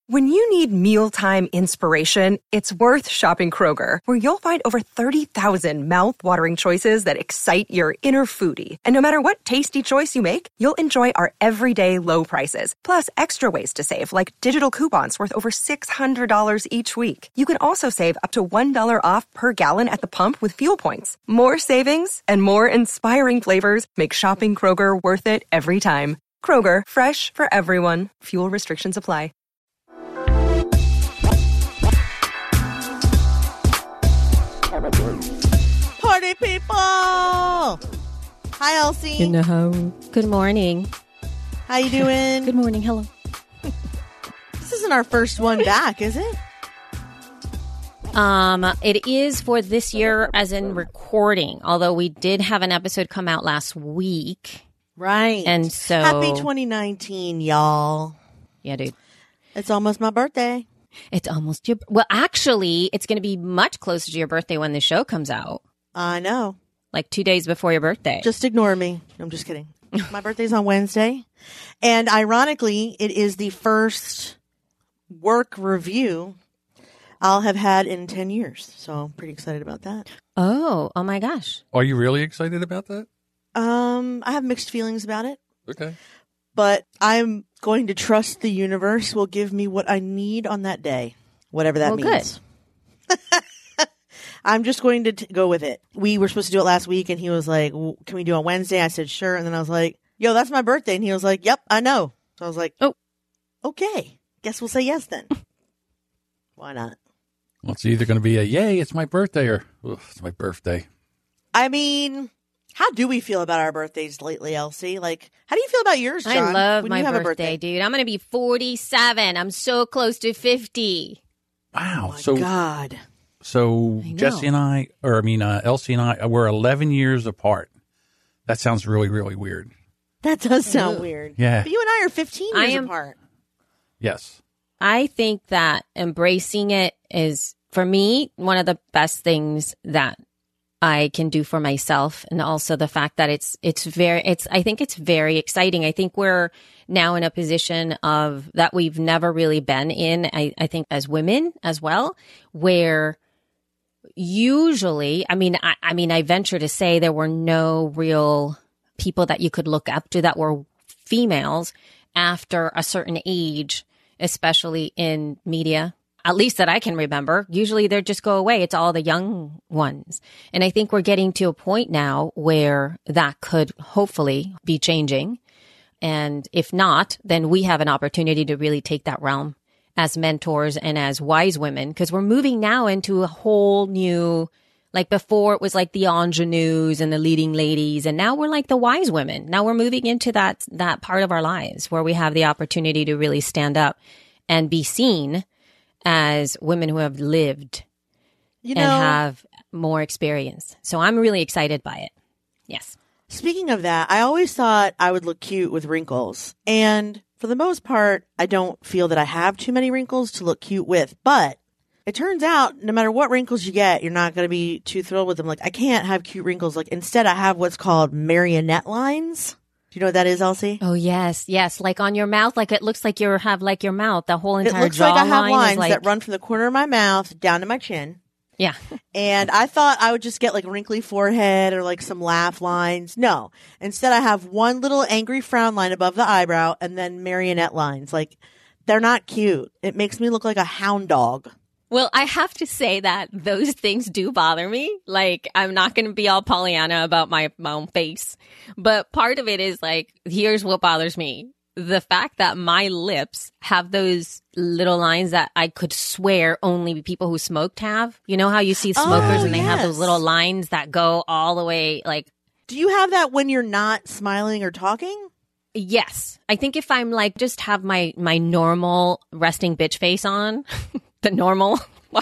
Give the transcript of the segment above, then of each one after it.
When you need mealtime inspiration, it's worth shopping Kroger, where you'll find over 30,000 mouth-watering choices that excite your inner foodie. And no matter what tasty choice you make, you'll enjoy our everyday low prices, plus extra ways to save, like digital coupons worth over $600 each week. You can also save up to $1 off per gallon at the pump with fuel points. More savings and more inspiring flavors make shopping Kroger worth it every time. Kroger, fresh for everyone. Fuel restrictions apply. Party people! Hi, Elsie. Good morning. How you doing? Good morning. Hello. This isn't our first one back, is it? It is for this year as in recording, although we did have an episode come out last week. Right. And so happy 2019, y'all. Yeah, dude. It's almost my birthday. It's almost your... Well, actually, it's going to be much closer to your birthday when the show comes out. I know. Like 2 days before your birthday. Just ignore me. I'm just kidding. My birthday's on Wednesday. And ironically, it is the first work review I'll have had in 10 years. So I'm pretty excited about that. Oh my gosh. Are you really excited about that? I have mixed feelings about it. Okay. But I'm going to trust the universe will give me what I need on that day, whatever that means. Good. I'm just going to go with it. We were supposed to do it last week, and he was like, can we do it on Wednesday? I said, sure. And then I was like, yo, that's my birthday. And he was like, yep, I know. So I was like, oh, okay. Guess we'll say yes then. Why not? Well, it's either going to be a, yay, it's my birthday, or, it's my birthday. I mean... How do we feel about our birthdays lately, Elsie? Like, how do you feel about yours, John? I love when my you have birthday, dude. I'm going to be 47. I'm so close to 50. Wow. Oh, my God. So Elsie and I, we're 11 years apart. That sounds really, really weird. That does sound weird. Yeah. But you and I are 15 years apart. Yes. I think that embracing it is, for me, one of the best things that I can do for myself, and also the fact that I think it's very exciting. I think we're now in a position of that we've never really been in. I think as women as well, where usually, I venture to say there were no real people that you could look up to that were females after a certain age, especially in media. At least that I can remember. Usually they just go away. It's all the young ones. And I think we're getting to a point now where that could hopefully be changing. And if not, then we have an opportunity to really take that realm as mentors and as wise women, because we're moving now into a whole new, like before it was like the ingenues and the leading ladies. And now we're like the wise women. Now we're moving into that part of our lives where we have the opportunity to really stand up and be seen as women who have lived and have more experience. So I'm really excited by it. Yes. Speaking of that, I always thought I would look cute with wrinkles. And for the most part, I don't feel that I have too many wrinkles to look cute with. But it turns out no matter what wrinkles you get, you're not going to be too thrilled with them. Like, I can't have cute wrinkles. Like, instead I have what's called marionette lines. Do you know what that is, Elsie? Oh, yes. Yes. Like on your mouth, like it looks like you have like your mouth, the whole entire jawline. It looks like I have lines that run from the corner of my mouth down to my chin. Yeah. And I thought I would just get like a wrinkly forehead or like some laugh lines. No. Instead, I have one little angry frown line above the eyebrow and then marionette lines. Like, they're not cute. It makes me look like a hound dog. Well, I have to say that those things do bother me. Like, I'm not going to be all Pollyanna about my own face. But part of it is like, here's what bothers me. The fact that my lips have those little lines that I could swear only people who smoked have. You know how you see smokers and they have those little lines that go all the way like. Do you have that when you're not smiling or talking? Yes. I think if I'm like, just have my normal resting bitch face on. The normal.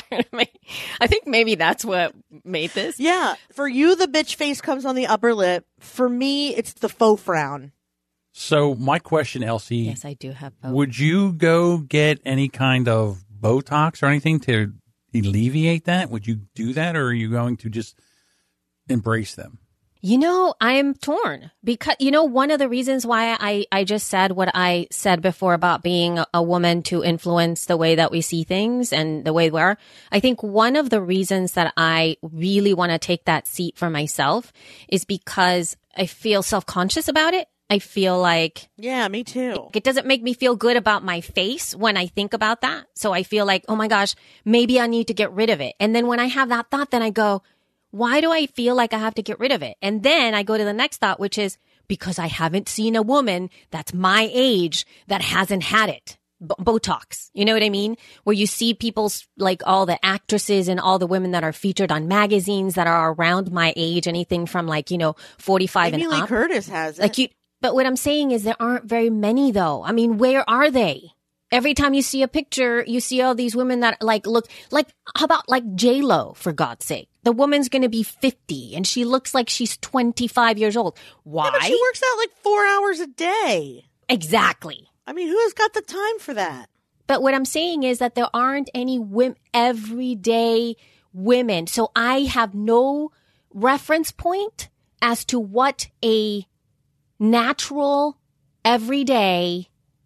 I think maybe that's what made this. Yeah. For you, the bitch face comes on the upper lip. For me, it's the faux frown. So my question, Elsie. Yes, I do have both. Would you go get any kind of Botox or anything to alleviate that? Would you do that, or are you going to just embrace them? You know, I'm torn because, you know, one of the reasons why I just said what I said before about being a woman to influence the way that we see things and the way we are. I think one of the reasons that I really want to take that seat for myself is because I feel self-conscious about it. I feel like... Yeah, me too. It doesn't make me feel good about my face when I think about that. So I feel like, oh my gosh, maybe I need to get rid of it. And then when I have that thought, then I go, why do I feel like I have to get rid of it? And then I go to the next thought, which is because I haven't seen a woman that's my age that hasn't had it. Botox. You know what I mean? Where you see people's, like all the actresses and all the women that are featured on magazines that are around my age, anything from 45 Jamie and Lee up. Curtis has it. But what I'm saying is there aren't very many though. I mean, where are they? Every time you see a picture, you see all these women that look like, how about J-Lo, for God's sake? The woman's going to be 50 and she looks like she's 25 years old. Why? Yeah, but she works out 4 hours a day. Exactly. I mean, who has got the time for that? But what I'm saying is that there aren't any everyday women. So I have no reference point as to what a natural, everyday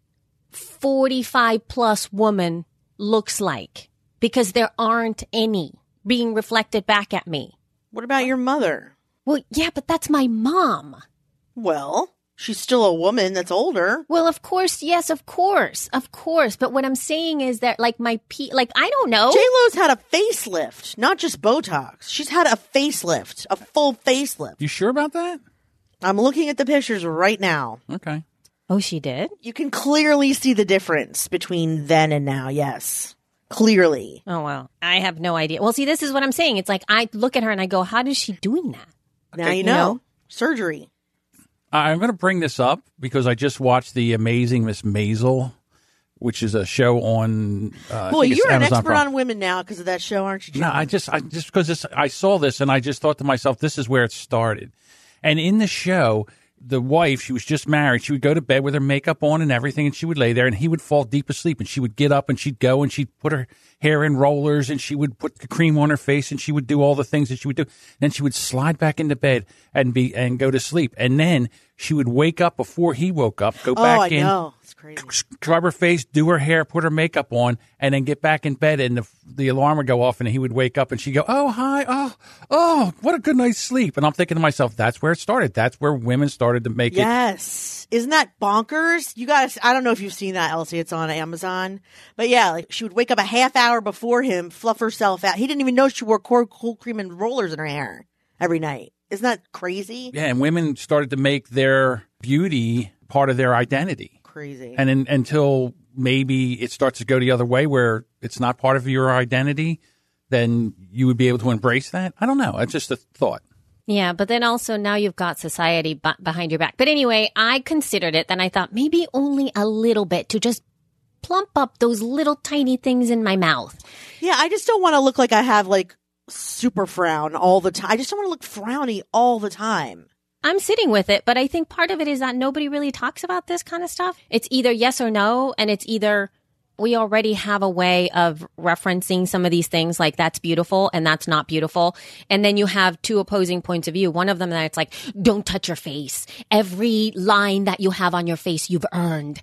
45 plus woman looks like, because there aren't any being reflected back at me. What about your mother? Well, yeah, but that's my mom. Well, she's still a woman that's older. Well, of course. Yes, of course. Of course. But what I'm saying is that I don't know. J-Lo's had a facelift, not just Botox. She's had a facelift, a full facelift. You sure about that? I'm looking at the pictures right now. Okay. Oh, she did? You can clearly see the difference between then and now. Yes. Clearly. Oh, well, I have no idea. Well, see, this is what I'm saying. It's like I look at her and I go, how is she doing that? Now you know. Surgery. I'm going to bring this up because I just watched The Amazing Miss Maisel, which is a show on Boy, you're an expert on women now because of that show, aren't you, John? No, I just because I saw this and I just thought to myself, this is where it started. And in the show, the wife, she was just married. She would go to bed with her makeup on and everything, and she would lay there, and he would fall deep asleep, and she would get up, and she'd go, and she'd put her hair in rollers, and she would put the cream on her face, and she would do all the things that she would do. Then she would slide back into bed and go to sleep. And then she would wake up before he woke up, go back in. Oh, I know. It's crazy. Scrub her face, do her hair, put her makeup on, and then get back in bed, and the alarm would go off, and he would wake up, and she'd go, oh, hi, oh, what a good night's sleep. And I'm thinking to myself, that's where it started. That's where women started to make it. Yes. Isn't that bonkers? You guys, I don't know if you've seen that, Elsie. It's on Amazon. But yeah, she would wake up a half hour before him, fluff herself out. He didn't even know she wore cool cream and rollers in her hair every night. Isn't that crazy? Yeah, and women started to make their beauty part of their identity. Crazy. And until maybe it starts to go the other way where it's not part of your identity, then you would be able to embrace that. I don't know. It's just a thought. Yeah, but then also now you've got society behind your back. But anyway, I considered it. Then I thought maybe only a little bit to just plump up those little tiny things in my mouth. Yeah, I just don't want to look like I have super frown all the time. I just don't want to look frowny all the time. I'm sitting with it, but I think part of it is that nobody really talks about this kind of stuff. It's either yes or no, and it's either we already have a way of referencing some of these things like that's beautiful and that's not beautiful. And then you have two opposing points of view. One of them that it's like, don't touch your face. Every line that you have on your face, you've earned.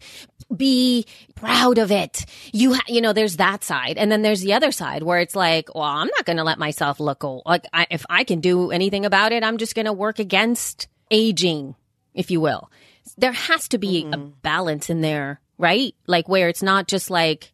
Be proud of it. You know, there's that side. And then there's the other side where it's like, well, I'm not going to let myself look old. If I can do anything about it, I'm just going to work against aging, if you will. There has to be a balance in there. Right? Where it's not just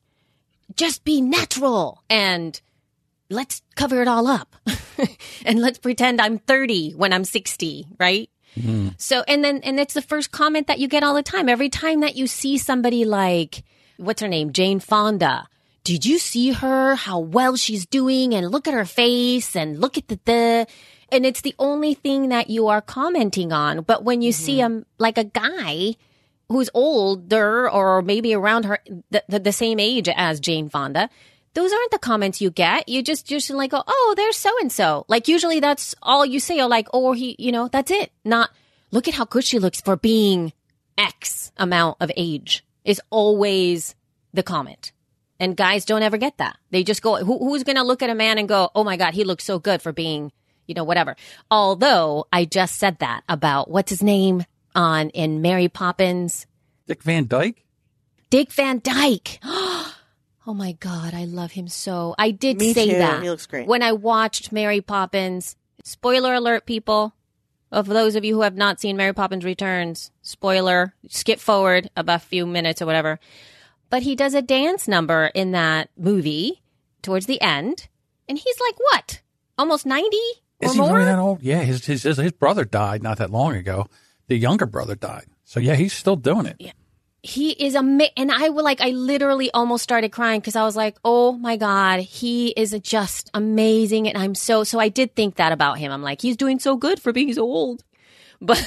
just be natural and let's cover it all up and let's pretend I'm 30 when I'm 60, right? Mm-hmm. So, and it's the first comment that you get all the time. Every time that you see somebody what's her name? Jane Fonda. Did you see her? How well she's doing, and look at her face and look at and it's the only thing that you are commenting on. But when you see a guy who's older or maybe around her, the same age as Jane Fonda, those aren't the comments you get. You just go, oh, there's so-and-so. Usually that's all you say. Or he, that's it. Not, look at how good she looks for being X amount of age is always the comment. And guys don't ever get that. They just go, who's going to look at a man and go, oh my God, he looks so good for being, whatever. Although I just said that about what's his name in Mary Poppins. Dick Van Dyke? Dick Van Dyke. Oh my God, I love him so. I did Me say too. that He looks great. when I watched Mary Poppins. Spoiler alert, people. Of those of you who have not seen Mary Poppins Returns, spoiler, skip forward about a few minutes or whatever. But he does a dance number in that movie towards the end. And he's like, what? Almost 90 or Is he more? really that old? Yeah, his brother died not that long ago. The younger brother died. So, yeah, he's still doing it. Yeah. He is and I literally almost started crying because I was like, oh my God, he is just amazing. And so I did think that about him. I'm like, he's doing so good for being so old. But,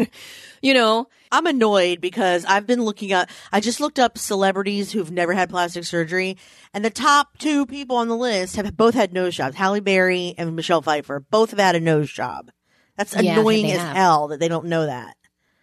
I'm annoyed because I've been I just looked up celebrities who've never had plastic surgery, and the top 2 people on the list have both had nose jobs. Halle Berry and Michelle Pfeiffer both have had a nose job. That's annoying as hell that they don't know that.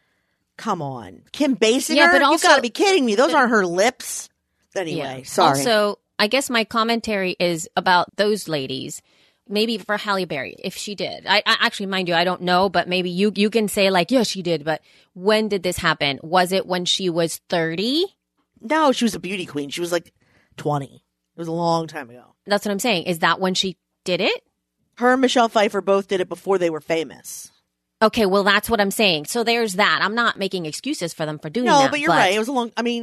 Come on. Kim Basinger? Yeah, but also, you've got to be kidding me. Those aren't her lips. Anyway, sorry. Also, I guess my commentary is about those ladies. Maybe for Halle Berry, if she did. I actually, mind you, I don't know, but maybe you can say yeah, she did. But when did this happen? Was it when she was 30? No, she was a beauty queen. She was 20. It was a long time ago. That's what I'm saying. Is that when she did it? Her and Michelle Pfeiffer both did it before they were famous. Okay, well, that's what I'm saying. So there's that. I'm not making excuses for them for doing that. No, but you're right. It was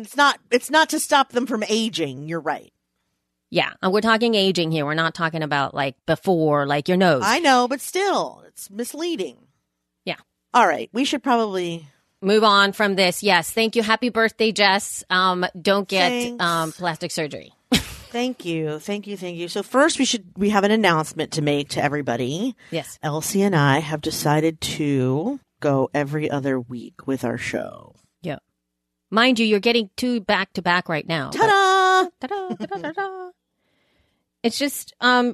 it's not to stop them from aging. You're right. Yeah, and we're talking aging here. We're not talking about before, your nose. I know, but still, it's misleading. Yeah. All right, we should probably move on from this. Yes, thank you. Happy birthday, Jess. Don't get plastic surgery. Thank you. So first, we have an announcement to make to everybody. Yes. Elsie and I have decided to go every other week with our show. Yeah. Mind you, you're getting 2 back to back right now. Ta-da! Ta-da! Ta-da! Ta-da! It's just,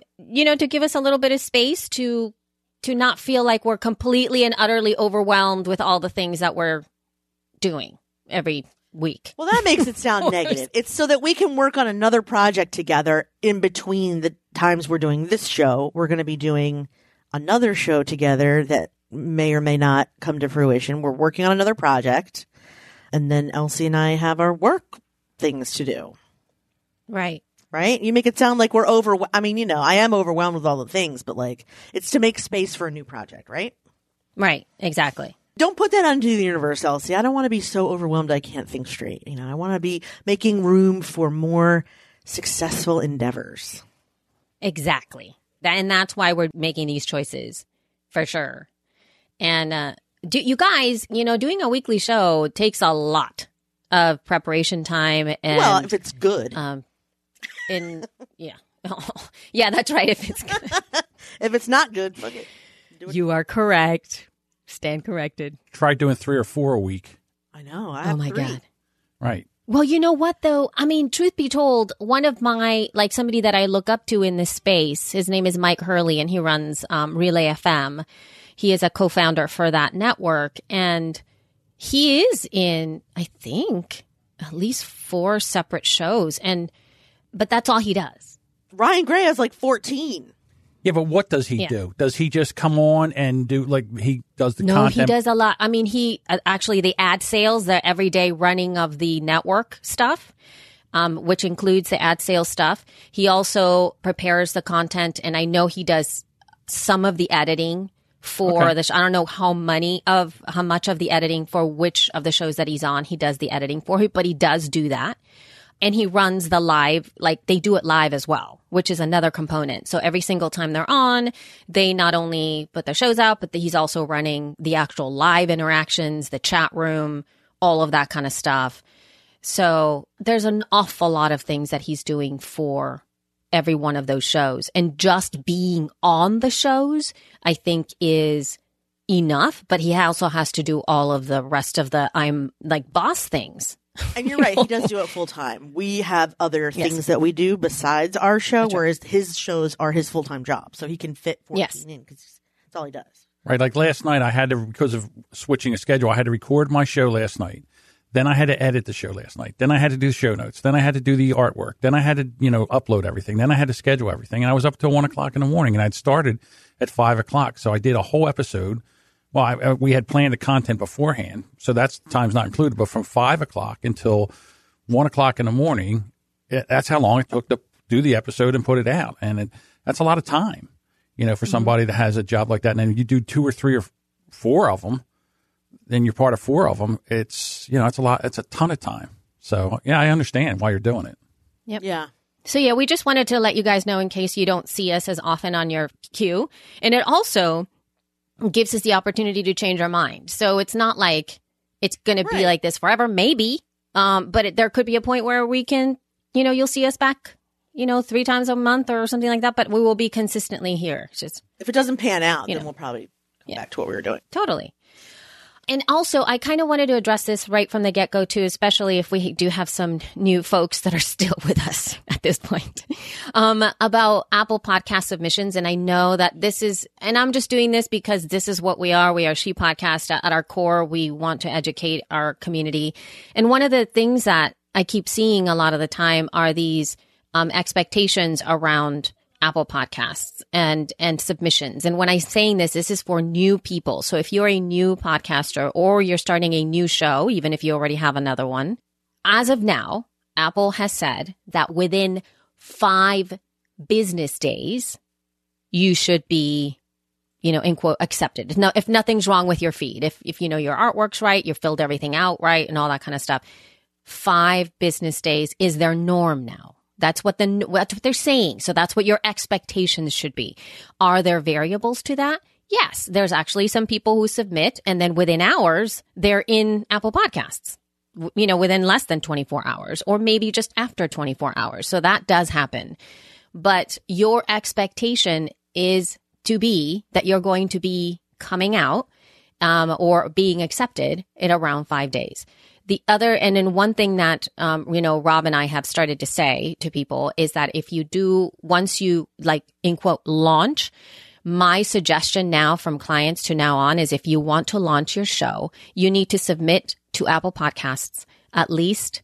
to give us a little bit of space to not feel like we're completely and utterly overwhelmed with all the things that we're doing every week. Well, that makes it sound negative. It's so that we can work on another project together in between the times we're doing this show. We're going to be doing another show together that may or may not come to fruition. We're working on another project. And then Elsie and I have our work things to do. Right. Right? You make it sound like we're I am overwhelmed with all the things, but it's to make space for a new project, right? Right. Exactly. Don't put that onto the universe, Elsie. I don't want to be so overwhelmed I can't think straight. I want to be making room for more successful endeavors. Exactly. And that's why we're making these choices, for sure. And you guys, doing a weekly show takes a lot of preparation time. And, well, if it's good. Yeah. Yeah, that's right. If it's good. If it's not good, fuck it. You are correct. Stand corrected. Try doing 3 or 4 a week. I know. Oh my God. Right. Well, you know what though? I mean, truth be told, one of my, somebody that I look up to in this space, his name is Mike Hurley and he runs Relay FM. He is a co-founder for that network and he is in, I think, at least 4 separate shows but that's all he does. Ryan Gray has 14. Yeah, but what does he do? Does he just come on and do he does the content? No, he does a lot. I mean, he actually the ad sales, the everyday running of the network stuff, which includes the ad sales stuff. He also prepares the content, and I know he does some of the editing for the. I don't know how much of the editing for which of the shows that he's on. He does the editing for, but he does do that. And he runs the live, they do it live as well, which is another component. So every single time they're on, they not only put their shows out, but he's also running the actual live interactions, the chat room, all of that kind of stuff. So there's an awful lot of things that he's doing for every one of those shows. And just being on the shows, I think, is enough. But he also has to do all of the rest of the boss things. And you're right, he does do it full time. We have other things that we do besides our show, whereas his shows are his full time job. So he can fit 14 in because that's all he does. Right. Like last night, I had to, because of switching a schedule, I had to record my show last night. Then I had to edit the show last night. Then I had to do show notes. Then I had to do the artwork. Then I had to, upload everything. Then I had to schedule everything. And I was up till 1 o'clock in the morning, and I'd started at 5 o'clock. So I did a whole episode. Well, we had planned the content beforehand. So that's time's not included. But from 5 o'clock until 1 o'clock in the morning, that's how long it took to do the episode and put it out. And that's a lot of time, for somebody that has a job like that. And then you do 2 or 3 or 4 of them. Then you're part of 4 of them. It's, it's a lot. It's a ton of time. So, yeah, I understand why you're doing it. Yep. Yeah. So, yeah, we just wanted to let you guys know in case you don't see us as often on your queue. And it also gives us the opportunity to change our mind. So it's not like it's going to be like this forever. Maybe. But there could be a point where we can, you'll see us back, 3 times a month or something like that. But we will be consistently here. It's just, if it doesn't pan out, then we'll probably go back to what we were doing. Totally. And also, I kind of wanted to address this right from the get-go, too, especially if we do have some new folks that are still with us at this point, about Apple Podcast submissions. And I know that this is, and I'm just doing this because this is what we are. We are She Podcast. At our core, we want to educate our community. And one of the things that I keep seeing a lot of the time are these expectations around Apple Podcasts and submissions. And when I'm saying this is for new people. So if you're a new podcaster or you're starting a new show, even if you already have another one, as of now, Apple has said that within 5 business days, you should be, in quote, accepted. Now, if nothing's wrong with your feed, if your artwork's right, you've filled everything out right and all that kind of stuff, 5 business days is their norm now. That's what they're saying. So that's what your expectations should be. Are there variables to that? Yes. There's actually some people who submit and then within hours, they're in Apple Podcasts, within less than 24 hours or maybe just after 24 hours. So that does happen. But your expectation is to be that you're going to be coming out or being accepted in around 5 days. The other, and then one thing that, Rob and I have started to say to people is that if you do, once you in quote, launch, my suggestion now from clients to now on is if you want to launch your show, you need to submit to Apple Podcasts at least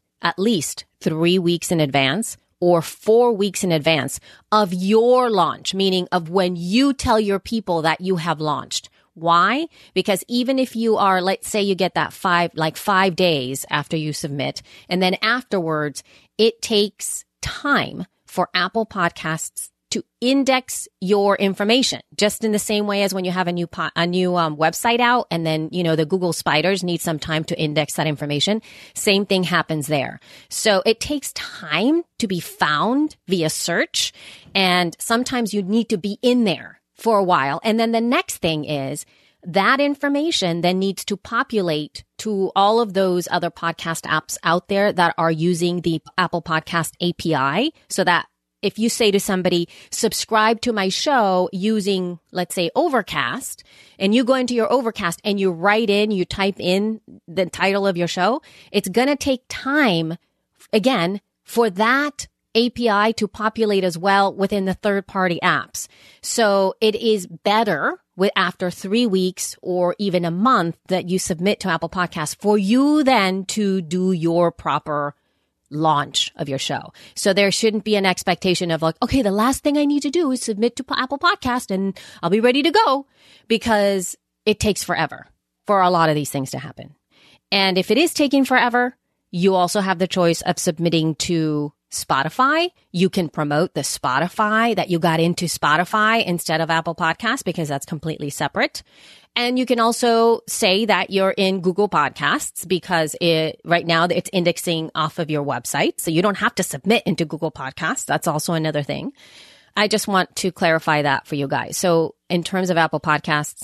3 weeks in advance or 4 weeks in advance of your launch, meaning of when you tell your people that you have launched. Why? Because even if you are, let's say you get that 5 days after you submit, and then afterwards, it takes time for Apple Podcasts to index your information, just in the same way as when you have a new website out, and then the Google spiders need some time to index that information. Same thing happens there. So it takes time to be found via search, and sometimes you need to be in there for a while. And then the next thing is that information then needs to populate to all of those other podcast apps out there that are using the Apple Podcast API, so that if you say to somebody, subscribe to my show using, let's say, Overcast, and you go into your Overcast and you type in the title of your show, it's going to take time, again, for that API to populate as well within the third-party apps. So it is better after 3 weeks or even a month that you submit to Apple Podcasts for you then to do your proper launch of your show. So there shouldn't be an expectation of okay, the last thing I need to do is submit to Apple Podcast and I'll be ready to go, because it takes forever for a lot of these things to happen. And if it is taking forever, you also have the choice of submitting to Spotify. You can promote the Spotify that you got into Spotify instead of Apple Podcasts, because that's completely separate. And you can also say that you're in Google Podcasts, because right now it's indexing off of your website. So you don't have to submit into Google Podcasts. That's also another thing. I just want to clarify that for you guys. So in terms of Apple Podcasts,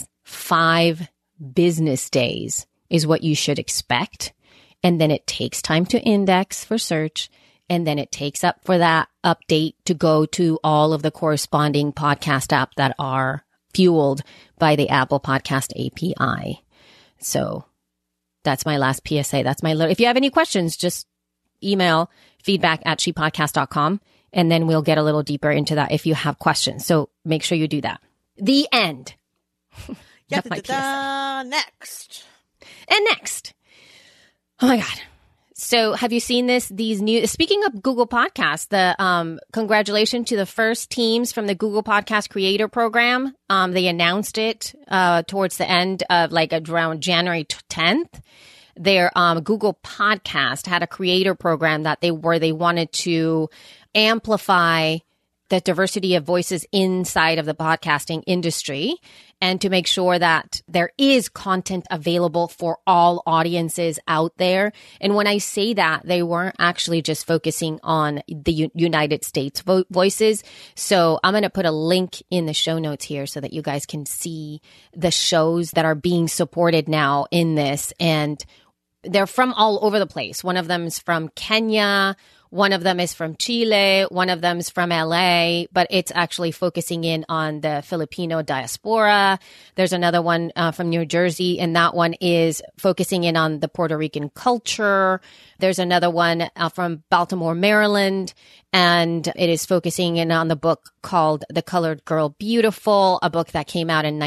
5 business days is what you should expect. And then it takes time to index for search. And then it takes up for that update to go to all of the corresponding podcast apps that are fueled by the Apple Podcast API. So that's my last PSA. If you have any questions, just email feedback@shepodcast.com, and then we'll get a little deeper into that if you have questions. So make sure you do that. The end. Next. And next. Oh my God. So have you seen these new, speaking of Google Podcasts, the congratulations to the first teams from the Google Podcast Creator Program. They announced it towards the end of around January 10th. Their Google Podcast had a creator program that they wanted to amplify the diversity of voices inside of the podcasting industry and to make sure that there is content available for all audiences out there. And when I say that, they weren't actually just focusing on the United States voices. So I'm going to put a link in the show notes here so that you guys can see the shows that are being supported now in this. And they're from all over the place. One of them is from Kenya. One of them is from Chile. One of them is from LA, but it's actually focusing in on the Filipino diaspora. There's another one from New Jersey, and that one is focusing in on the Puerto Rican culture. There's another one from Baltimore, Maryland, and it is focusing in on the book called The Colored Girl Beautiful, a book that came out in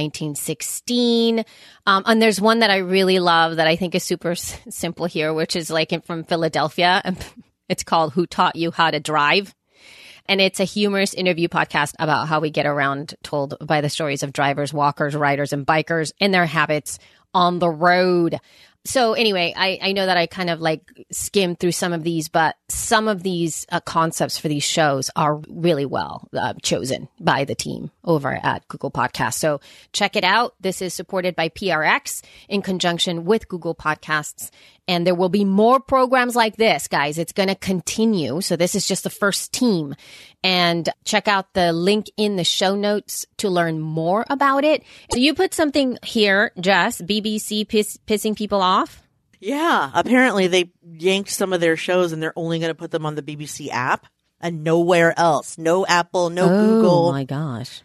1916. And there's one that I really love that I think is super simple here, which is from Philadelphia. It's called Who Taught You How to Drive? And it's a humorous interview podcast about how we get around, told by the stories of drivers, walkers, riders, and bikers and their habits on the road. So anyway, I know that I kind of skimmed through some of these, but some of these concepts for these shows are really well chosen by the team over at Google Podcasts. So check it out. This is supported by PRX in conjunction with Google Podcasts. And there will be more programs like this, guys. It's going to continue. So this is just the first team. And check out the link in the show notes to learn more about it. So you put something here, Jess, BBC pissing people off? Yeah. Apparently they yanked some of their shows and they're only going to put them on the BBC app and nowhere else. No Apple, no Google. Oh my gosh.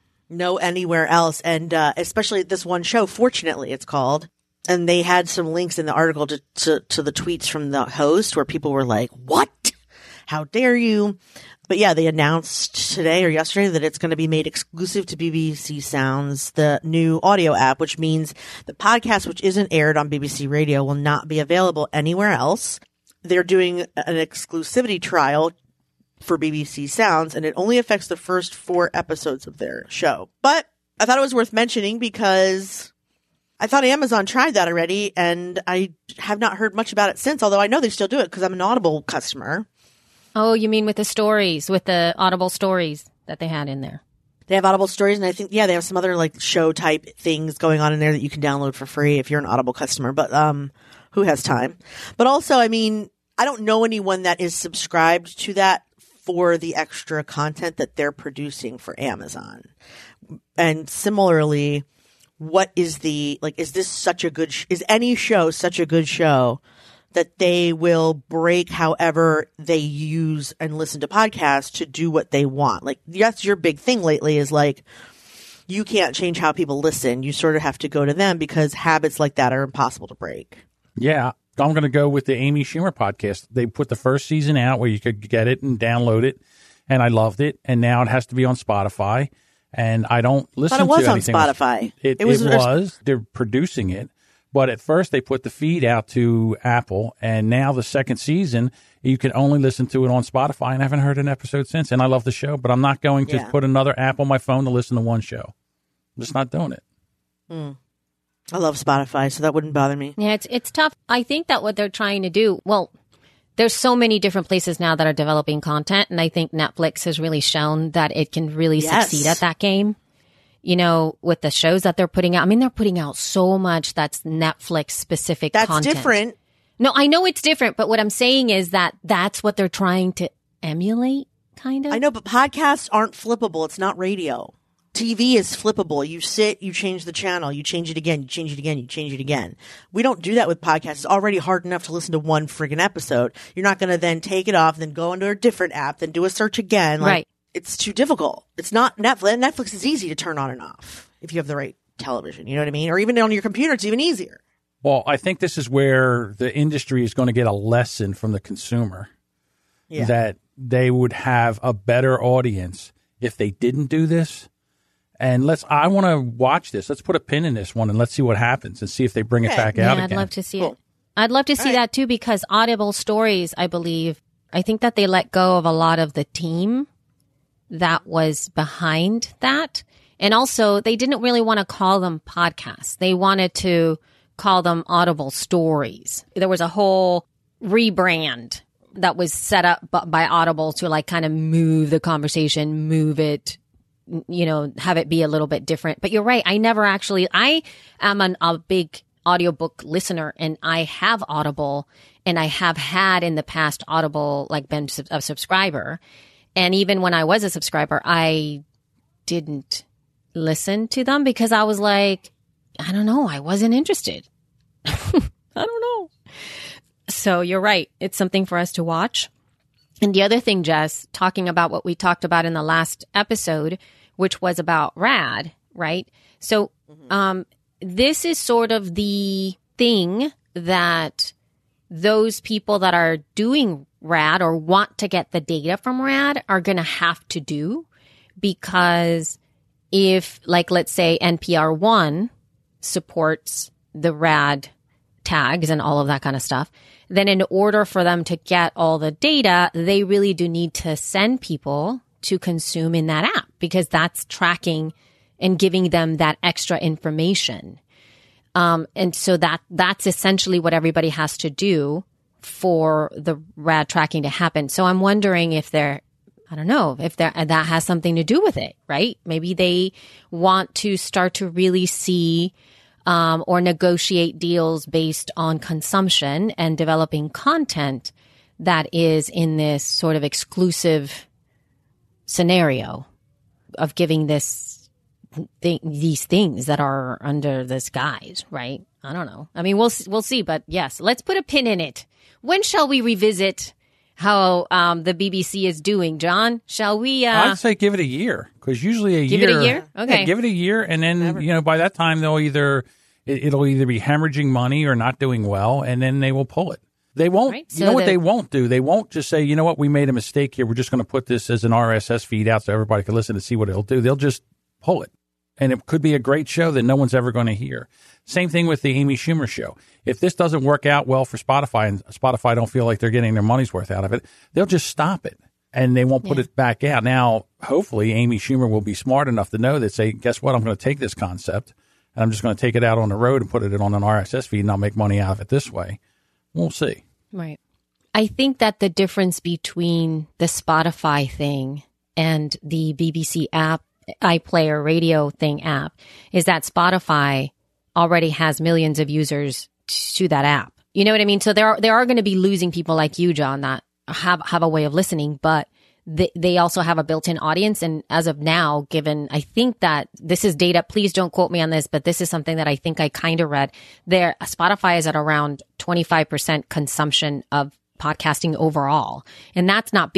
No anywhere else. And especially this one show, Fortunately, it's called. And they had some links in the article to the tweets from the host where people were like, what? How dare you? But yeah, they announced today or yesterday that it's going to be made exclusive to BBC Sounds, the new audio app, which means the podcast, which isn't aired on BBC Radio, will not be available anywhere else. They're doing an exclusivity trial for BBC Sounds, and it only affects the first 4 episodes of their show. But I thought it was worth mentioning because I thought Amazon tried that already, and I have not heard much about it since, although I know they still do it because I'm an Audible customer. Oh, you mean with the stories, with the Audible stories that they had in there? They have Audible stories, and I think, they have some other show type things going on in there that you can download for free if you're an Audible customer, but who has time? But also, I don't know anyone that is subscribed to that for the extra content that they're producing for Amazon. And similarly, what is is this such a good, is any show such a good show that they will break however they use and listen to podcasts to do what they want? That's your big thing lately is you can't change how people listen. You sort of have to go to them because habits like that are impossible to break. Yeah. I'm going to go with the Amy Schumer podcast. They put the first season out where you could get it and download it, and I loved it. And now it has to be on Spotify, and I don't listen to anything. But it was on Spotify. It was. They're producing it. But at first, they put the feed out to Apple, and now the second season, you can only listen to it on Spotify, and I haven't heard an episode since. And I love the show, but I'm not going to put another app on my phone to listen to one show. I'm just not doing it. I love Spotify, so that wouldn't bother me. Yeah, it's tough. I think that what they're trying to do, there's so many different places now that are developing content, and I think Netflix has really shown that it can really succeed at that game. With the shows that they're putting out. They're putting out so much that's Netflix-specific content. That's different. No, I know it's different, but what I'm saying is that that's what they're trying to emulate, kind of. I know, but podcasts aren't flippable. It's not radio. TV is flippable. You sit, you change the channel, you change it again, you change it again, you change it again. We don't do that with podcasts. It's already hard enough to listen to one friggin' episode. You're not going to then take it off, then go into a different app, then do a search again. Right. It's too difficult. It's not Netflix. Netflix is easy to turn on and off if you have the right television. You know what I mean? Or even on your computer, it's even easier. Well, I think this is where the industry is going to get a lesson from the consumer that they would have a better audience if they didn't do this. And I want to watch this. Let's put a pin in this one and let's see what happens and see if they bring it back out again. I'd love to see it. I'd love to see that too, because Audible Stories, I think that they let go of a lot of the team that was behind that. And also, they didn't really want to call them podcasts. They wanted to call them Audible Stories. There was a whole rebrand that was set up by Audible to like kind of move the conversation, move it, have it be a little bit different. But you're right. I am a big audiobook listener, and I have Audible, and I have had in the past Audible, like been a subscriber. And even when I was a subscriber, I didn't listen to them because I was like, I don't know, I wasn't interested. I don't know. So you're right. It's something for us to watch. And the other thing, Jess, talking about what we talked about in the last episode, which was about RAD, right? So this is sort of the thing that those people that are doing RAD or want to get the data from RAD are going to have to do, because if, like, let's say NPR One supports the RAD tags and all of that kind of stuff, then in order for them to get all the data, they really do need to send people to consume in that app, because that's tracking and giving them that extra information. And so that's essentially what everybody has to do for the RAD tracking to happen. So I'm wondering if that has something to do with it, right? Maybe they want to start to really see or negotiate deals based on consumption and developing content that is in this sort of exclusive scenario of giving these things that are under this guise, right? I don't know. I mean, we'll see. But yes, let's put a pin in it. When shall we revisit how the BBC is doing, John? Shall we? I'd say give it a year, because usually a year. Give it a year? Okay. Yeah, give it a year, and then by that time it'll either be hemorrhaging money or not doing well, and then they will pull it. They won't. Right, so what they won't do? They won't just say, you know what, we made a mistake here. We're just going to put this as an RSS feed out so everybody can listen to see what it'll do. They'll just pull it. And it could be a great show that no one's ever going to hear. Same thing with the Amy Schumer show. If this doesn't work out well for Spotify, and Spotify don't feel like they're getting their money's worth out of it, they'll just stop it, and they won't put it back out. Now, hopefully, Amy Schumer will be smart enough to know that, say, guess what, I'm going to take this concept, and I'm just going to take it out on the road and put it on an RSS feed, and I'll make money out of it this way. We'll see. Right. I think that the difference between the Spotify thing and the BBC app, iPlayer radio thing app, is that Spotify already has millions of users to that app. You know what I mean? So there are going to be losing people like you, John, that have a way of listening, but they also have a built-in audience. And as of now, given, I think that this is data, please don't quote me on this, but this is something that I think I kind of read there. Spotify is at around 25% consumption of podcasting overall. And that's not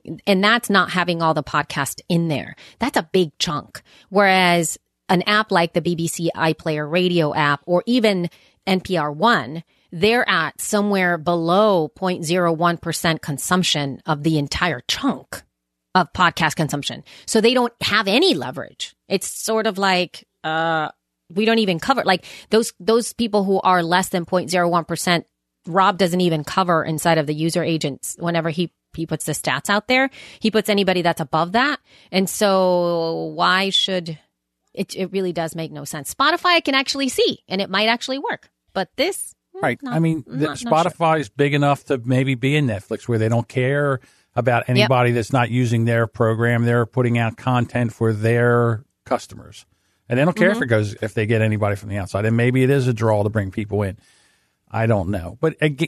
having all the podcast in there. That's a big chunk. Whereas an app like the BBC iPlayer radio app, or even NPR One, they're at somewhere below 0.01% consumption of the entire chunk of podcast consumption. So they don't have any leverage. It's sort of like, we don't even cover, like those people who are less than 0.01%, Rob doesn't even cover inside of the user agents. Whenever he puts the stats out there, he puts anybody that's above that. And so why should it really does make no sense. Spotify I can actually see, and it might actually work. But this, right. I mean, Spotify is big enough to maybe be in Netflix, where they don't care about anybody that's not using their program. They're putting out content for their customers, and they don't care if they get anybody from the outside. And maybe it is a draw to bring people in. I don't know. But again,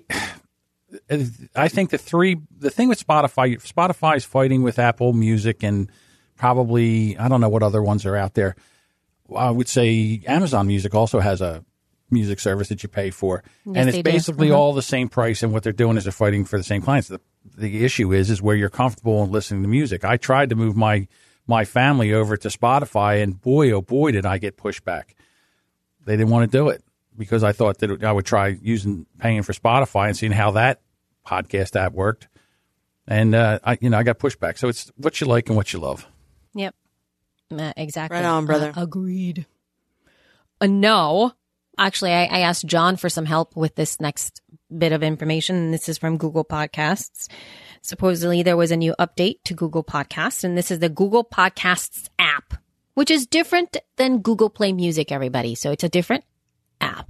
I think the thing with Spotify is fighting with Apple Music, and probably, I don't know what other ones are out there. I would say Amazon Music also has a music service that you pay for. Yes, and it's basically all the same price, and what they're doing is they're fighting for the same clients. The issue is where you're comfortable in listening to music. I tried to move my family over to Spotify, and boy, oh boy, did I get pushback. They didn't want to do it, because I thought that I would try paying for Spotify and seeing how that podcast app worked. And I got pushback. So it's what you like and what you love. Yep. Exactly. Right on, brother. Agreed. No. Actually, I asked John for some help with this next bit of information, and this is from Google Podcasts. Supposedly there was a new update to Google Podcasts, and this is the Google Podcasts app, which is different than Google Play Music, everybody. So it's a different app.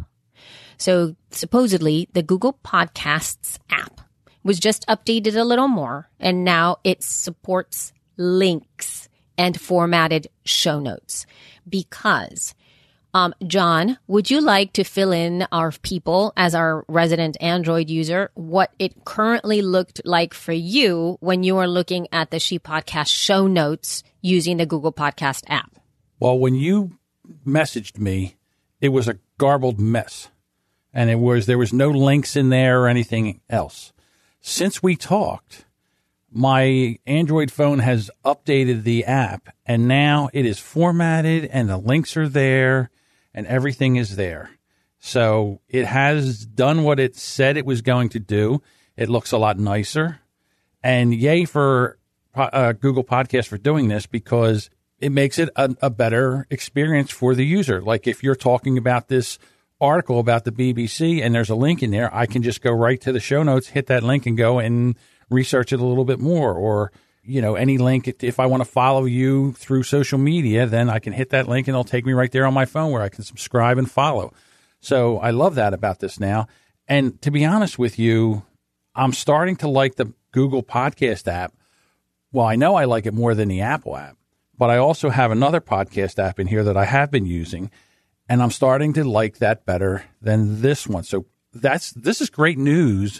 So supposedly the Google Podcasts app was just updated a little more, and now it supports links and formatted show notes. Because, John, would you like to fill in our people as our resident Android user what it currently looked like for you when you were looking at the She Podcast show notes using the Google Podcast app? Well, when you messaged me, it was a garbled mess. And there was no links in there or anything else. Since we talked, my Android phone has updated the app, and now it is formatted, and the links are there, and everything is there. So it has done what it said it was going to do. It looks a lot nicer. And yay for Google Podcast for doing this, because it makes it a better experience for the user. Like if you're talking about this article about the BBC and there's a link in there, I can just go right to the show notes, hit that link and go and research it a little bit more. Or, any link, if I want to follow you through social media, then I can hit that link and it'll take me right there on my phone where I can subscribe and follow. So I love that about this now. And to be honest with you, I'm starting to like the Google Podcast app. Well, I know I like it more than the Apple app, but I also have another podcast app in here that I have been using. And I'm starting to like that better than this one. So this is great news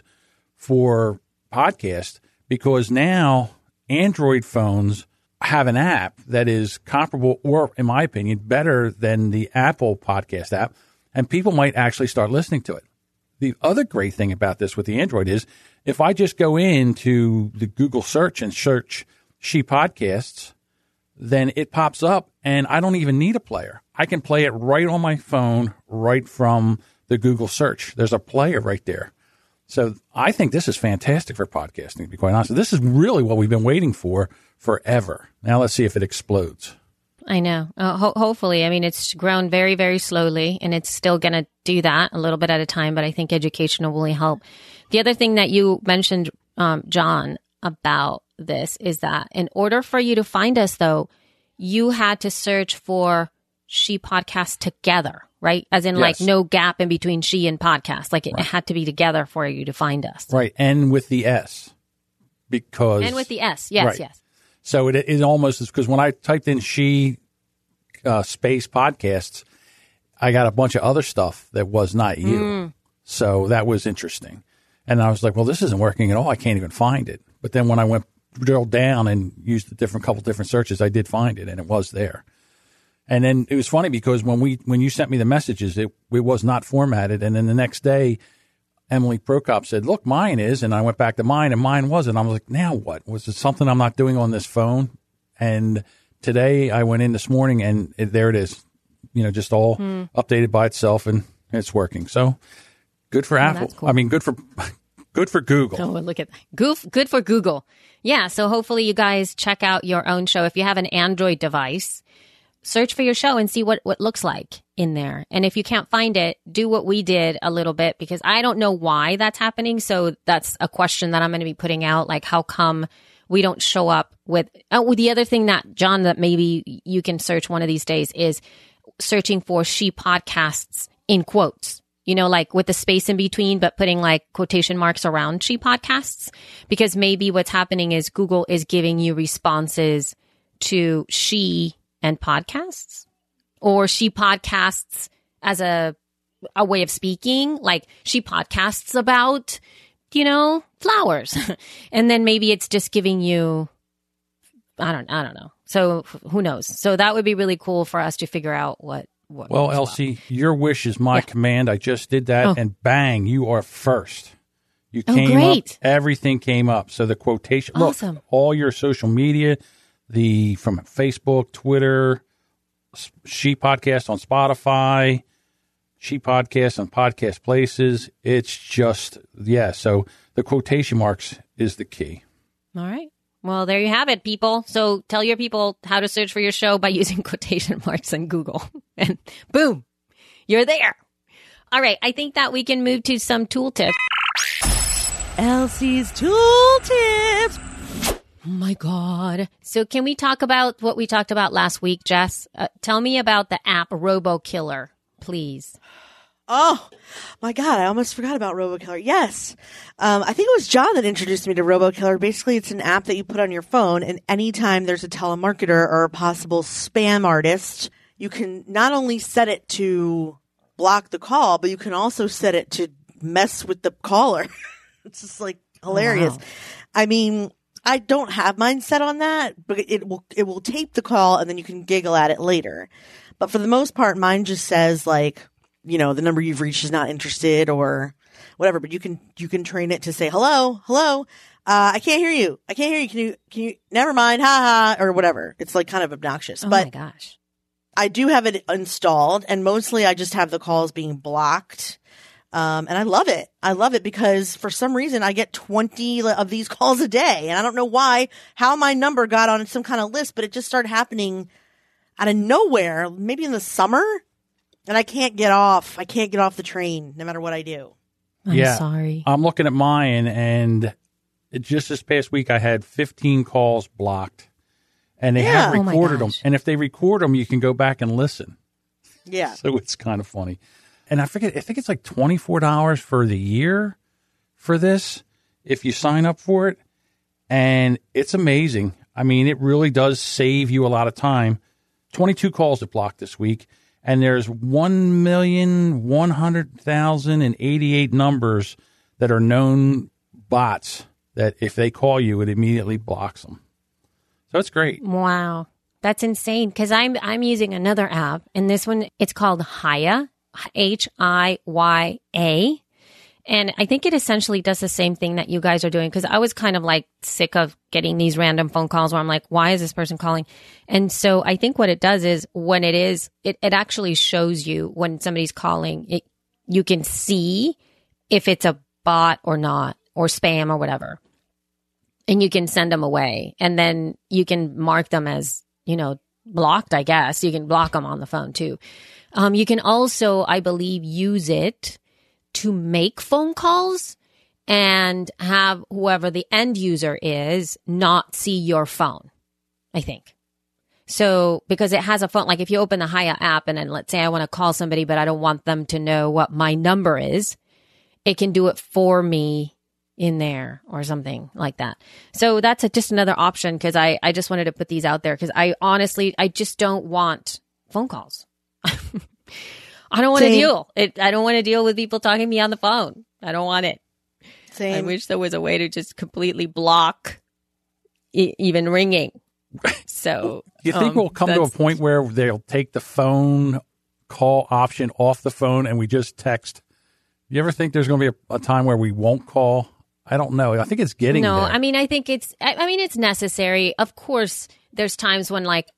for podcasts, because now Android phones have an app that is comparable, or in my opinion, better than the Apple Podcast app. And people might actually start listening to it. The other great thing about this with the Android is if I just go into the Google search and search She Podcasts, then it pops up and I don't even need a player. I can play it right on my phone, right from the Google search. There's a player right there. So I think this is fantastic for podcasting, to be quite honest. This is really what we've been waiting for forever. Now let's see if it explodes. I know. Hopefully. I mean, it's grown very, very slowly, and it's still going to do that a little bit at a time, but I think education will really help. The other thing that you mentioned, John, about this is that in order for you to find us, though, you had to search for She Podcast together, right? As in, like, no gap in between She and Podcast. Like, it had to be together for you to find us. Right. And with the S. Because. And with the S. Yes, right. Yes. So it almost is, because when I typed in She space podcasts, I got a bunch of other stuff that was not you. So that was interesting. And I was like, well, this isn't working at all. I can't even find it. But then when I drilled down and used a couple different searches, I did find it, and it was there. And then it was funny because when you sent me the messages, it was not formatted. And then the next day, Emily Prokop said, look, mine is. And I went back to mine, and mine wasn't. I was like, now what? Was it something I'm not doing on this phone? And today I went in this morning, and there it is, just all updated by itself, and it's working. So good for Apple. Cool. I mean, good for Google. Oh, look at that. Good for Google. Yeah. So hopefully you guys check out your own show. If you have an Android device, search for your show and see what it looks like in there. And if you can't find it, do what we did a little bit, because I don't know why that's happening. So that's a question that I'm going to be putting out. Like, how come we don't show up with the other thing that, John, that maybe you can search one of these days is searching for She Podcasts in quotes, like with the space in between, but putting like quotation marks around She Podcasts, because maybe what's happening is Google is giving you responses to She and Podcasts, or She Podcasts as a way of speaking, like She Podcasts about, flowers. And then maybe it's just giving you, I don't know. So who knows? So that would be really cool for us to figure out what. Well, Elsie, your wish is my command. I just did that, and bang, you are first. You came up. Everything came up. So the quotation. Awesome. Look, all your social media, from Facebook, Twitter, She Podcast on Spotify, She Podcast on Podcast Places. It's just, so the quotation marks is the key. All right. Well, there you have it, people. So tell your people how to search for your show by using quotation marks in Google. And boom, you're there. All right. I think that we can move to some tool tips. Elsie's Tool Tips. Oh my God. So can we talk about what we talked about last week, Jess? Tell me about the app RoboKiller, please. Oh my God. I almost forgot about RoboKiller. Yes. I think it was John that introduced me to RoboKiller. Basically, it's an app that you put on your phone, and anytime there's a telemarketer or a possible spam artist, you can not only set it to block the call, but you can also set it to mess with the caller. It's just like hilarious. Wow. I mean, I don't have mine set on that, but it will tape the call and then you can giggle at it later. But for the most part, mine just says like, you know, the number you've reached is not interested or whatever, but you can train it to say, hello, I can't hear you. Can you, never mind, ha, or whatever. It's like kind of obnoxious. Oh but my gosh. I do have it installed, and mostly I just have the calls being blocked. And I love it. I love it because for some reason I get 20 of these calls a day, and I don't know how my number got on some kind of list, but it just started happening out of nowhere, maybe in the summer, and I can't get off. I can't get off the train no matter what I do. I'm sorry. I'm looking at mine, and just this past week I had 15 calls blocked, and they have recorded them. And if they record them, you can go back and listen. Yeah. So it's kind of funny. And I think it's like $24 for the year for this if you sign up for it. And it's amazing. I mean, it really does save you a lot of time. 22 calls it blocked this week. And there's 1,100,088 numbers that are known bots that if they call you, it immediately blocks them. So it's great. Wow. That's insane. Because I'm using another app. And this one, it's called Hiya. Hiya. And I think it essentially does the same thing that you guys are doing, because I was kind of like sick of getting these random phone calls where I'm like, why is this person calling? And so I think what it does is when it actually shows you when somebody's calling, you can see if it's a bot or not, or spam or whatever. And you can send them away. And then you can mark them as, blocked, I guess. You can block them on the phone too. You can also, I believe, use it to make phone calls and have whoever the end user is not see your phone, I think. So, because it has a phone, like if you open the Hiya app and then let's say I want to call somebody, but I don't want them to know what my number is, it can do it for me in there or something like that. So that's just another option, because I just wanted to put these out there, because I just don't want phone calls. I don't want to deal. I don't want to deal with people talking to me on the phone. I don't want it. Same. I wish there was a way to just completely block even ringing. So you think we'll come to a point where they'll take the phone call option off the phone and we just text? You ever think there's going to be a time where we won't call? I don't know. I think it's getting there. I mean, I think it's necessary. Of course, there's times when we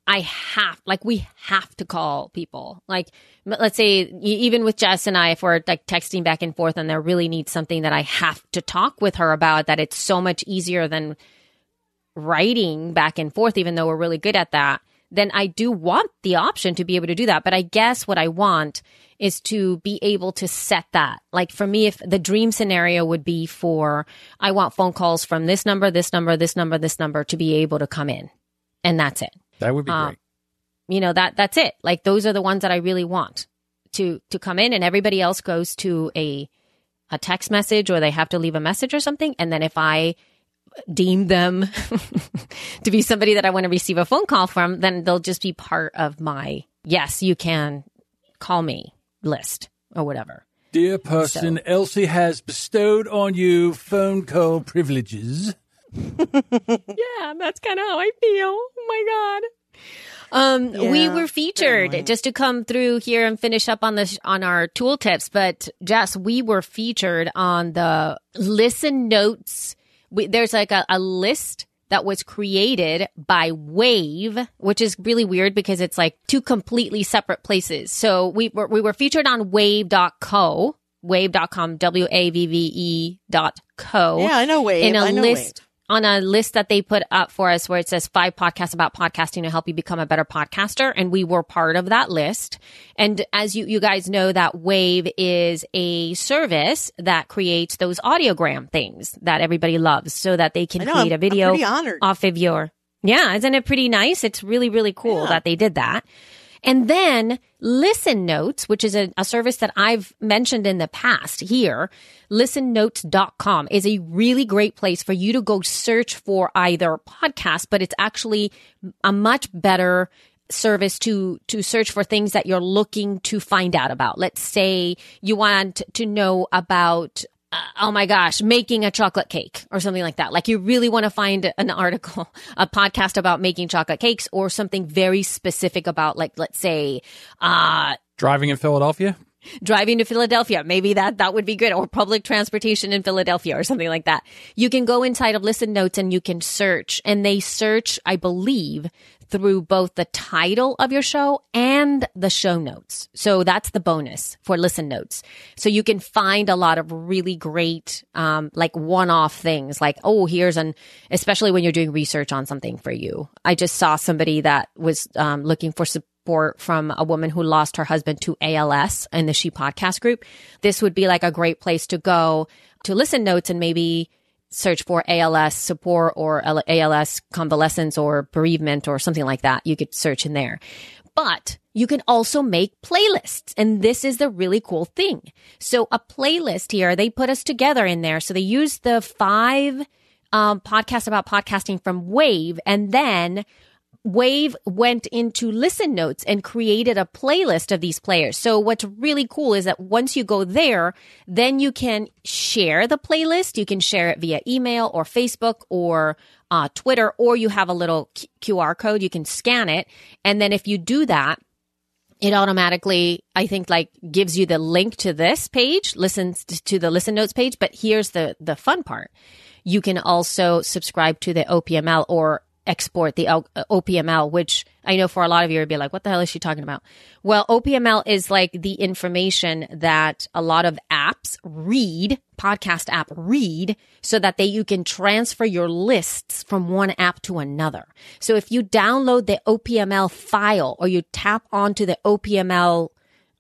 have to call people. Like, let's say even with Jess and I, if we're like texting back and forth and there really needs something that I have to talk with her about, that it's so much easier than writing back and forth, even though we're really good at that, then I do want the option to be able to do that. But I guess what I want is to be able to set that. Like for me, if the dream scenario would be I want phone calls from this number, this number, this number, this number to be able to come in. And that's it. That would be great. That's it. Like those are the ones that I really want to come in, and everybody else goes to a text message, or they have to leave a message or something. And then if I deem them to be somebody that I want to receive a phone call from, then they'll just be part of my, yes, you can call me list or whatever. Dear person, Elsie has bestowed on you phone call privileges. Yeah, that's kind of how I feel. Oh my God. We were featured, just to come through here and finish up on our tool tips. But Jess, we were featured on the Listen Notes. There's like a list that was created by Wave, which is really weird because it's like two completely separate places. So we were featured on wave.co, wave.com, WAVVE.co. Yeah, I know Wave. In a list on a list that they put up for us where it says 5 podcasts about podcasting to help you become a better podcaster. And we were part of that list. And as you guys know, that Wave is a service that creates those audiogram things that everybody loves so that they can create a video off of your... Yeah, isn't it pretty nice? It's really, really cool that they did that. And then Listen Notes, which is a service that I've mentioned in the past here, listennotes.com is a really great place for you to go search for either podcasts, but it's actually a much better service to search for things that you're looking to find out about. Let's say you want to know about oh my gosh, making a chocolate cake or something like that. Like you really want to find an article, a podcast about making chocolate cakes or something very specific about, like, let's say, driving in Philadelphia. Driving to Philadelphia. Maybe that would be good. Or public transportation in Philadelphia or something like that. You can go inside of Listen Notes and you can search, and they search, I believe, through both the title of your show and the show notes. So that's the bonus for Listen Notes. So you can find a lot of really great, like one-off things like, oh, especially when you're doing research on something for you. I just saw somebody that was looking for support from a woman who lost her husband to ALS in the She Podcast group. This would be like a great place to go to Listen Notes and maybe search for ALS support or ALS convalescence or bereavement or something like that. You could search in there. But you can also make playlists. And this is the really cool thing. So a playlist here, they put us together in there. So they use the 5 podcasts about podcasting from Wave, and then Wave went into Listen Notes and created a playlist of these players. So what's really cool is that once you go there, then you can share the playlist. You can share it via email or Facebook or Twitter, or you have a little QR code. You can scan it. And then if you do that, it automatically, I think, like gives you the link to this page, listens to the Listen Notes page. But here's the fun part. You can also subscribe to the OPML or export the OPML, which I know for a lot of you would be like, what the hell is she talking about? Well, OPML is like the information that a lot of apps read, podcast app read, so that you can transfer your lists from one app to another. So if you download the OPML file or you tap onto the OPML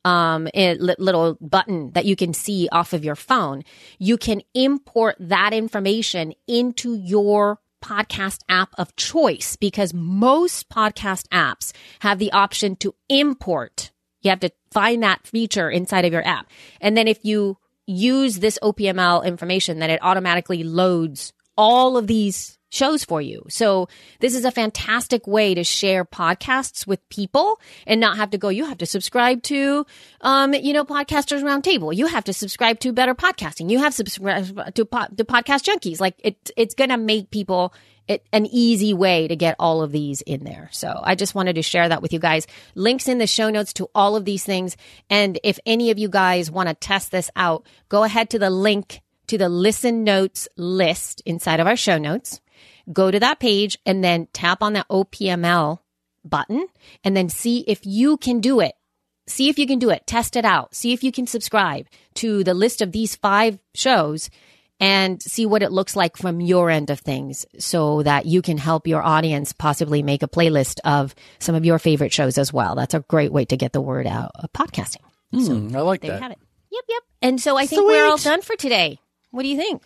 little button that you can see off of your phone, you can import that information into your podcast app of choice, because most podcast apps have the option to import. You have to find that feature inside of your app. And then if you use this OPML information, then it automatically loads all of these shows for you. So this is a fantastic way to share podcasts with people and not have to go, you have to subscribe to, Podcasters Roundtable. You have to subscribe to Better Podcasting. You have to subscribe to Podcast Junkies. Like it's going to make people an easy way to get all of these in there. So I just wanted to share that with you guys. Links in the show notes to all of these things. And if any of you guys want to test this out, go ahead to the link to the Listen Notes list inside of our show notes. Go to that page and then tap on that OPML button and then see if you can do it. See if you can do it. Test it out. See if you can subscribe to the list of these 5 shows and see what it looks like from your end of things so that you can help your audience possibly make a playlist of some of your favorite shows as well. That's a great way to get the word out of podcasting. I like there that. You have it. Yep. And so I think we're all done for today. What do you think?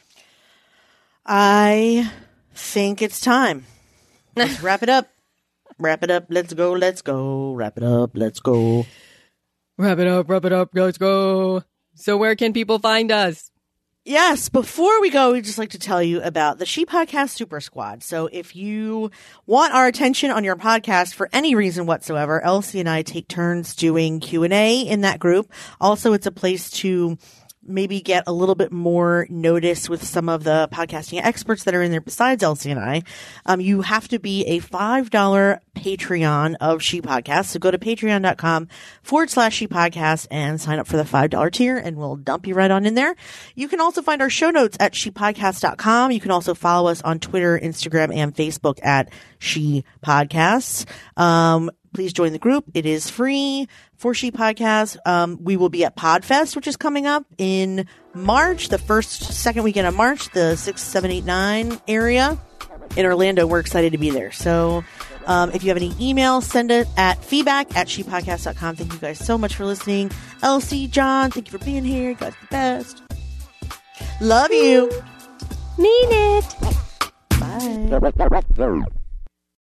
I think it's time. Let's wrap it up. Wrap it up. Let's go. Wrap it up. Let's go. Wrap it up. Let's go. So where can people find us? Yes, before we go, we'd just like to tell you about the She Podcast Super Squad. So if you want our attention on your podcast for any reason whatsoever, Elsie and I take turns doing Q&A in that group. Also, it's a place to maybe get a little bit more notice with some of the podcasting experts that are in there besides Elsie and I. You have to be a $5 Patreon of She Podcast. So go to patreon.com/She Podcast and sign up for the $5 tier and we'll dump you right on in there. You can also find our show notes at shepodcast.com. You can also follow us on Twitter, Instagram, and Facebook at She Podcasts. Please join the group. It is free for She Podcast. We will be at Podfest, which is coming up in March, the second weekend of March, the 6, 7, 8, 9 area. in Orlando. We're excited to be there. So if you have any emails, send it at feedback@shepodcast.com. Thank you guys so much for listening. Elsie, John, thank you for being here. You guys are the best. Love you. Mean it. Bye.